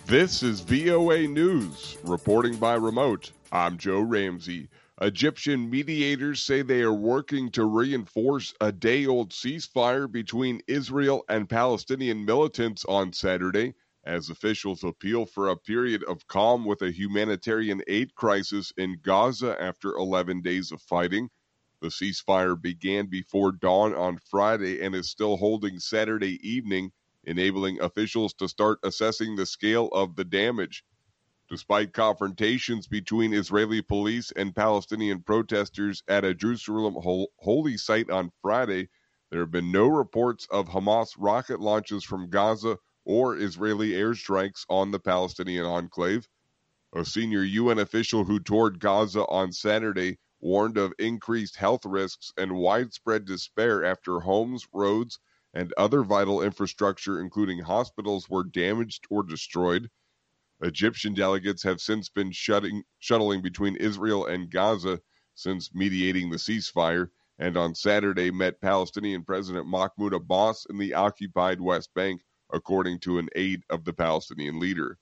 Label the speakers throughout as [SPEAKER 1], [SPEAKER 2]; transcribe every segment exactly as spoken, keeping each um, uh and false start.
[SPEAKER 1] This is V O A News, reporting by remote. I'm Joe Ramsey. Egyptian mediators say they are working to reinforce a day-old ceasefire between Israel and Palestinian militants on Saturday, as officials appeal for a period of calm with a humanitarian aid crisis in Gaza after eleven days of fighting. The ceasefire began before dawn on Friday and is still holding Saturday evening, enabling officials to start assessing the scale of the damage. Despite confrontations between Israeli police and Palestinian protesters at a Jerusalem holy site on Friday, there have been no reports of Hamas rocket launches from Gaza or Israeli airstrikes on the Palestinian enclave. A senior U N official who toured Gaza on Saturday warned of increased health risks and widespread despair after homes, roads, and other vital infrastructure, including hospitals, were damaged or destroyed. Egyptian delegates have since been shutting, shuttling between Israel and Gaza since mediating the ceasefire, and on Saturday met Palestinian President Mahmoud Abbas in the occupied West Bank, according to an aide of the Palestinian leader.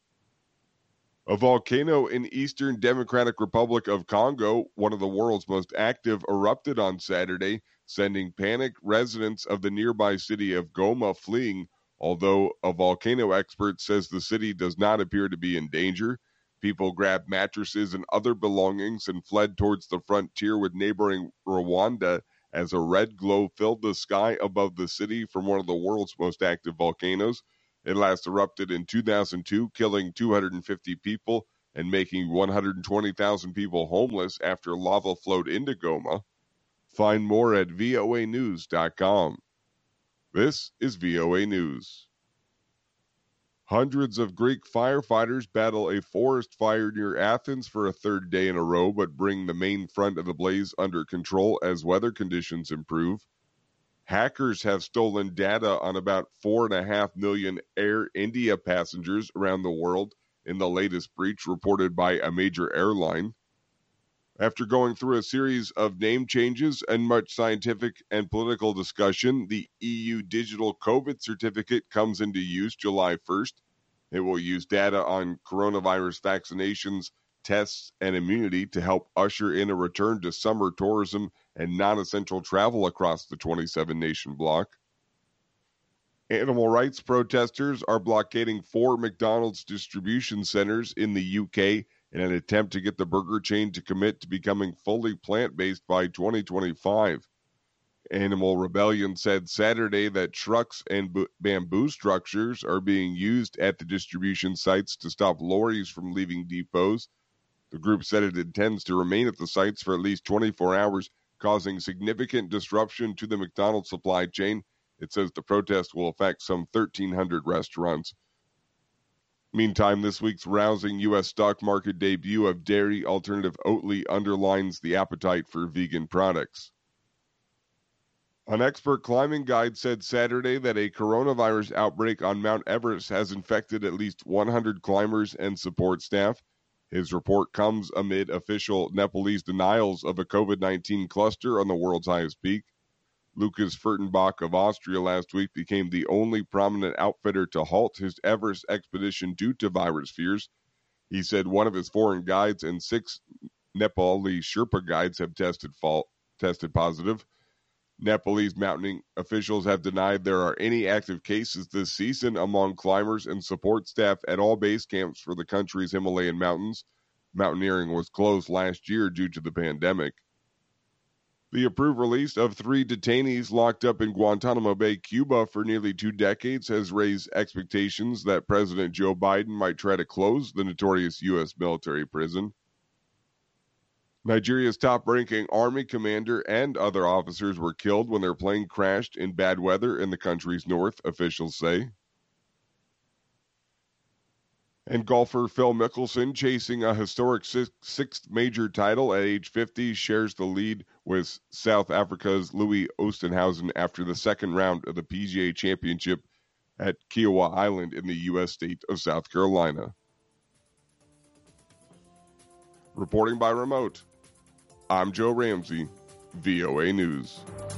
[SPEAKER 1] A volcano in Eastern Democratic Republic of Congo, one of the world's most active, erupted on Saturday, sending panicked residents of the nearby city of Goma fleeing, although a volcano expert says the city does not appear to be in danger. People grabbed mattresses and other belongings and fled towards the frontier with neighboring Rwanda as a red glow filled the sky above the city from one of the world's most active volcanoes. It last erupted in two thousand two, killing two hundred fifty people and making one hundred twenty thousand people homeless after lava flowed into Goma. Find more at V O A news dot com. This is V O A News. Hundreds of Greek firefighters battle a forest fire near Athens for a third day in a row, but bring the main front of the blaze under control as weather conditions improve. Hackers have stolen data on about four and a half million Air India passengers around the world in the latest breach reported by a major airline. After going through a series of name changes and much scientific and political discussion, the E U Digital COVID Certificate comes into use July first. It will use data on coronavirus vaccinations, tests, and immunity to help usher in a return to summer tourism and non-essential travel across the twenty-seven nation bloc. Animal rights protesters are blockading four McDonald's distribution centers in the U K in an attempt to get the burger chain to commit to becoming fully plant-based by twenty twenty-five. Animal Rebellion said Saturday that trucks and b- bamboo structures are being used at the distribution sites to stop lorries from leaving depots. The group said it intends to remain at the sites for at least twenty-four hours, causing significant disruption to the McDonald's supply chain. It says the protest will affect some thirteen hundred restaurants. Meantime, this week's rousing U S stock market debut of dairy alternative Oatly underlines the appetite for vegan products. An expert climbing guide said Saturday that a coronavirus outbreak on Mount Everest has infected at least one hundred climbers and support staff. His report comes amid official Nepalese denials of a COVID nineteen cluster on the world's highest peak. Lucas Furtenbach of Austria last week became the only prominent outfitter to halt his Everest expedition due to virus fears. He said one of his foreign guides and six Nepali Sherpa guides have tested, fall, tested positive. Nepalese mountaineering officials have denied there are any active cases this season among climbers and support staff at all base camps for the country's Himalayan mountains. Mountaineering was closed last year due to the pandemic. The approved release of three detainees locked up in Guantanamo Bay, Cuba for nearly two decades has raised expectations that President Joe Biden might try to close the notorious U S military prison. Nigeria's top-ranking army commander and other officers were killed when their plane crashed in bad weather in the country's north, officials say. And golfer Phil Mickelson, chasing a historic sixth major title at age fifty, shares the lead with South Africa's Louis Oosthuizen after the second round of the P G A Championship at Kiowa Island in the U S state of South Carolina. Reporting by remote, I'm Joe Ramsey, V O A News.